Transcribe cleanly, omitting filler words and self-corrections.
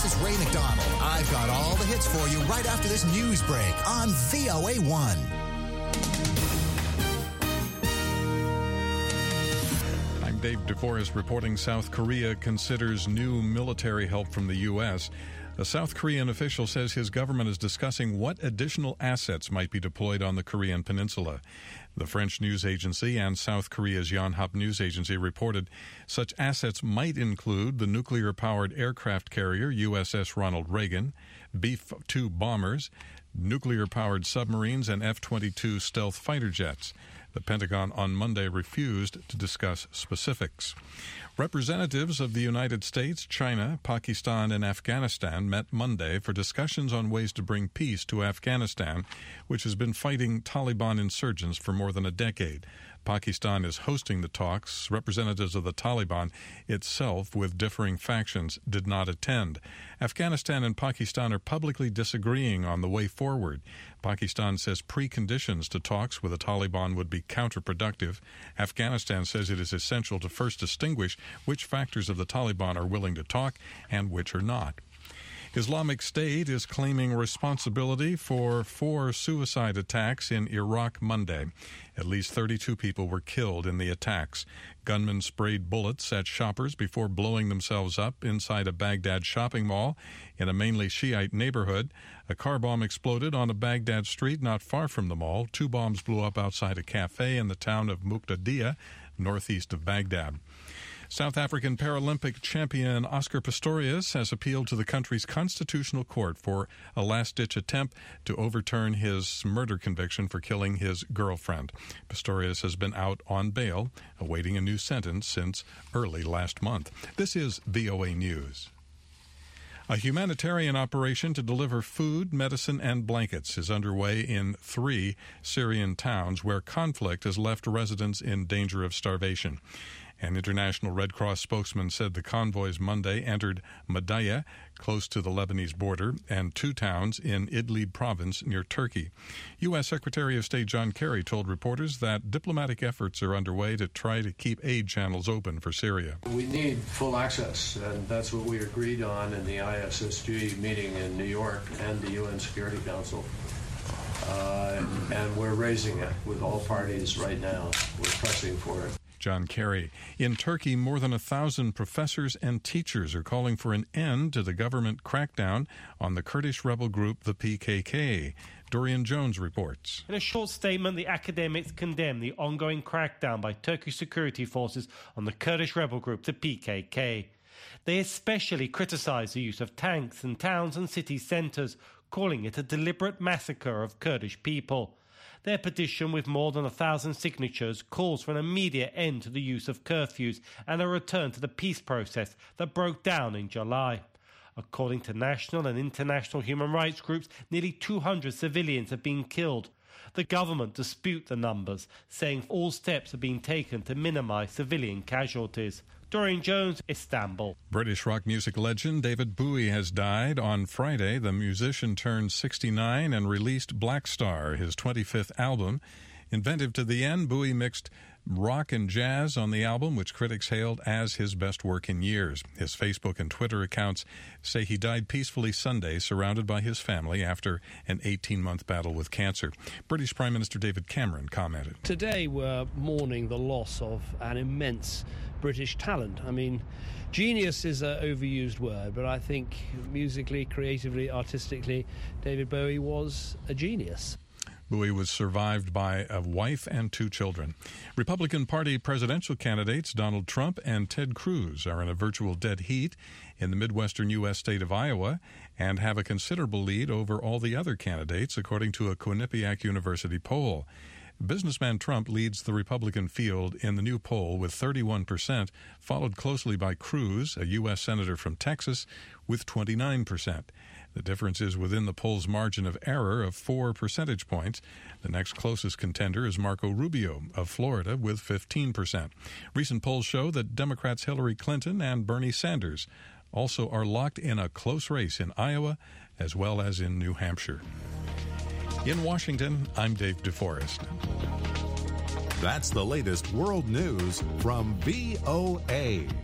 This is Ray McDonald. I've got all the hits for you right after this news break on VOA1. I'm Dave DeForest reporting South Korea considers new military help from the U.S. A South Korean official says his government is discussing what additional assets might be deployed on the Korean peninsula. The French news agency and South Korea's Yonhap news agency reported such assets might include the nuclear-powered aircraft carrier USS Ronald Reagan, B-2 bombers, nuclear-powered submarines, and F-22 stealth fighter jets. The Pentagon on Monday refused to discuss specifics. Representatives of the United States, China, Pakistan, and Afghanistan met Monday for discussions on ways to bring peace to Afghanistan, which has been fighting Taliban insurgents for more than a decade. Pakistan is hosting the talks. Representatives of the Taliban itself, with differing factions, did not attend. Afghanistan and Pakistan are publicly disagreeing on the way forward. Pakistan says preconditions to talks with the Taliban would be counterproductive. Afghanistan says it is essential to first distinguish which factors of the Taliban are willing to talk and which are not. Islamic State is claiming responsibility for 4 suicide attacks in Iraq Monday. At least 32 people were killed in the attacks. Gunmen sprayed bullets at shoppers before blowing themselves up inside a Baghdad shopping mall in a mainly Shiite neighborhood. A car bomb exploded on a Baghdad street not far from the mall. 2 bombs blew up outside a cafe in the town of Muqtadiya, northeast of Baghdad. South African Paralympic champion Oscar Pistorius has appealed to the country's constitutional court for a last-ditch attempt to overturn his murder conviction for killing his girlfriend. Pistorius has been out on bail, awaiting a new sentence since early last month. This is VOA News. A humanitarian operation to deliver food, medicine, and blankets is underway in 3 Syrian towns where conflict has left residents in danger of starvation. An International Red Cross spokesman said the convoys Monday entered Madaya, close to the Lebanese border, and 2 towns in Idlib province near Turkey. U.S. Secretary of State John Kerry told reporters that diplomatic efforts are underway to try to keep aid channels open for Syria. We need full access, and that's what we agreed on in the ISSG meeting in New York and the UN Security Council. And we're raising it with all parties right now. We're pressing for it. John Kerry. In Turkey, more than 1,000 professors and teachers are calling for an end to the government crackdown on the Kurdish rebel group, the PKK. Dorian Jones reports. In a short statement, the academics condemn the ongoing crackdown by Turkish security forces on the Kurdish rebel group, the PKK. They especially criticise the use of tanks in towns and city centres, calling it a deliberate massacre of Kurdish people. Their petition, with more than 1,000 signatures, calls for an immediate end to the use of curfews and a return to the peace process that broke down in July. According to national and international human rights groups, nearly 200 civilians have been killed. The government dispute the numbers, saying all steps are being taken to minimise civilian casualties. Dorian Jones, Istanbul. British rock music legend David Bowie has died. On Friday, the musician turned 69 and released Black Star, his 25th album. Inventive to the end, Bowie mixed rock and jazz on the album, which critics hailed as his best work in years. His Facebook and Twitter accounts say he died peacefully Sunday, surrounded by his family after an 18-month battle with cancer. British Prime Minister David Cameron commented. Today we're mourning the loss of an immense British talent. I mean, genius is an overused word, but I think musically, creatively, artistically, David Bowie was a genius. Bowie was survived by a wife and 2 children. Republican Party presidential candidates Donald Trump and Ted Cruz are in a virtual dead heat in the Midwestern U.S. state of Iowa and have a considerable lead over all the other candidates, according to a Quinnipiac University poll. Businessman Trump leads the Republican field in the new poll with 31%, followed closely by Cruz, a U.S. senator from Texas, with 29%. The difference is within the poll's margin of error of 4 percentage points. The next closest contender is Marco Rubio of Florida with 15%. Recent polls show that Democrats Hillary Clinton and Bernie Sanders also are locked in a close race in Iowa as well as in New Hampshire. In Washington, I'm Dave DeForest. That's the latest world news from VOA.